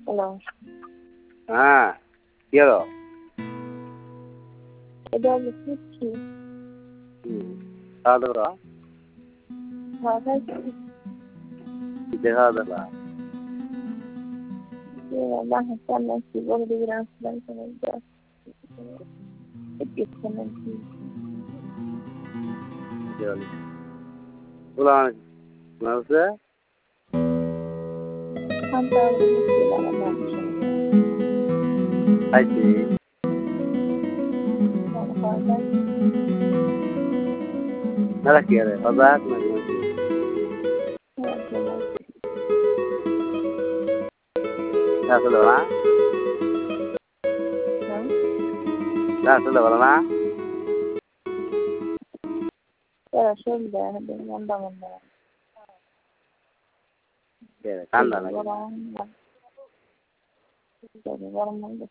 Hello. হ্যাঁ, কি হলো? এটা আমি খুঁজছি। খাওয়া দাওয়া? খাওয়া খাইছি। কিসে খাওয়া দাওয়া? বাসার সামনে একটি বড় দিকে আসলাম কি কি হলো? পোলা হচ্ছে? খানটা গেছিলাম আমার সঙ্গে খাইছি। খাওয়া যায় মেলা কি আরে হজাক নাকি নাকি? আসলে বলা? আসলে বলা না? সন্ধ্যা মন্দা মন্দা ঠান্ডা নাকি? গরম মন্দ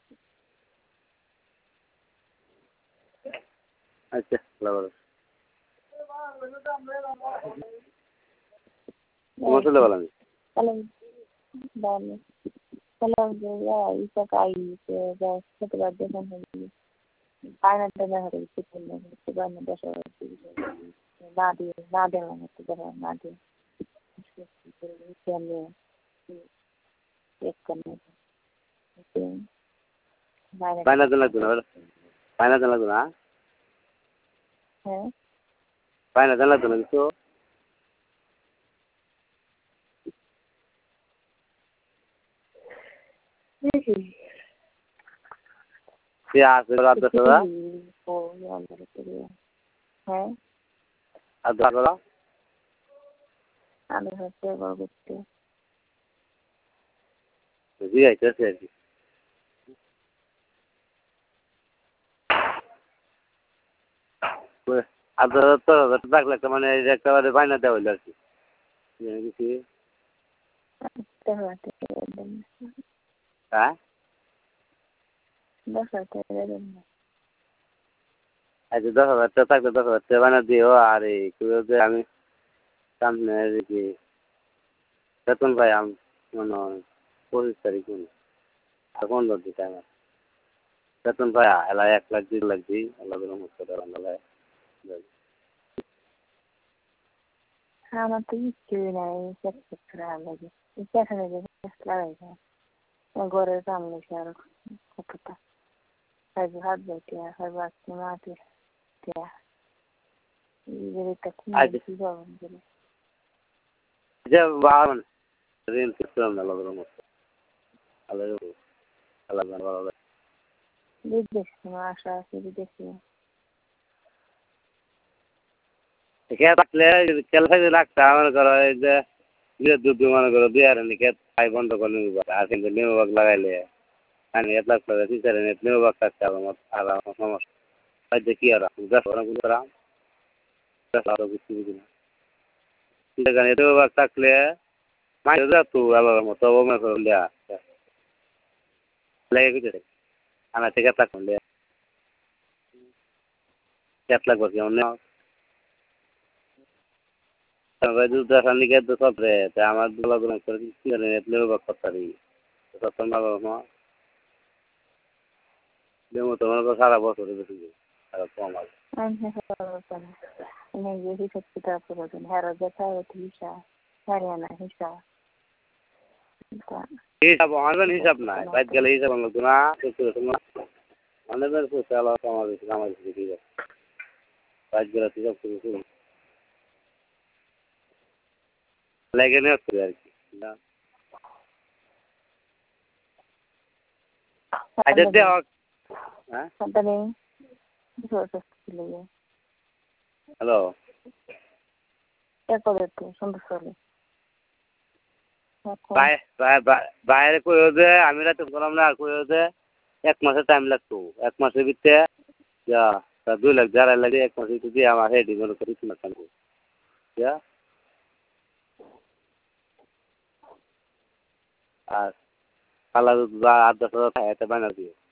আচ্ছা, ভালো। তোমার চলে বলা আমি? ছোটবার দেখেন পায়নাটা দেখা গেছে না দিয়ে না দেওয়া না দিয়ে পায়না দেন লাগতো না? পায়না দেন লাগতো না? হ্যাঁ পায়না দেন লাগতো না কিছু? আছে রাত 10টা? হ্যাঁ আর 10টা? আমি হচ্ছে করতে জি আইতেছে আর কি। আর তো থাকলে একটা মানে একেবারে বায়না দেওয়া হইলো আর কি। কিছু হ্যাঁ? 10,000 টাকা দেবেন না আচ্ছা 10,000 টাকা থাকলে 10,000 টাকা বায়না দিও আর এই আমি সামনে কি বেতন পাই মনে হয় 25 তারিখ মনে আর 15 দিন টাইম আছে। বেতন পাই এলা 1 লাখ 2 লাখ দিই আল্লাহ আমার তো ইচ্ছে নাই খারাপ লাগে সেখানে লাগাই ঘরের সামনে আর কতটা হাত বইতে হয় বাচ্চা মাটি কি পাবেন বলে যে বাগান ঋণ করছিলাম না আল্লাহ আল্লাহ বিদেশ আশা আছে বিদেশে খেয়ে থাকলে খেলে থাকলে রাখতে মনে করো এই যে দুধ মনে করো 2 খেত খাই বন্ধ করে নিবো আর কিন্তু নেমু বাগ লাগাইলে আমি 1 লাখ টাকা ফিচারে নেমু বাগ থাকতে আর আমার সমস্যা হয়তো কি আর নেমু বাগ থাকলে মাঝে তো আল্লাহর মতো মনে করো লেগে গেছে আমার থেকে থাকুন 1 লাখ বসে অন্য দুধ নিকে তো সব রে আমার দুলা দুলা করে কি করে নেমু বাগ করতে তখন ভালো না নেমু তো মনে করো সারা বছর বেশি আর কম আছে হিসাব কিতাব করবেন হ্যাঁ দেখা হিসাব হরিয়ানা হিসাব হিসাব অনলাইন হিসাব নাই বাইক গেলে হিসাব লাগতো না অনলাইন করতে আলাদা আমার ঠিক আছে বাইক গেলে হিসাব করে লেগে নেওয়া করে আর কি না আচ্ছা দেখ হ্যাঁ হ্যালো বাইরে কই যে আমি রাতে বললাম না কই যে 1 মাসের টাইম লাগতো 1 মাসের ভিতরে যা 2 লাখ 2.5 লাখ 1 মাসের ভিতরে আমার হেডি মনে করি তুমি কানবো যা আর কালা 8-10 হাজার টাকা বানা দিও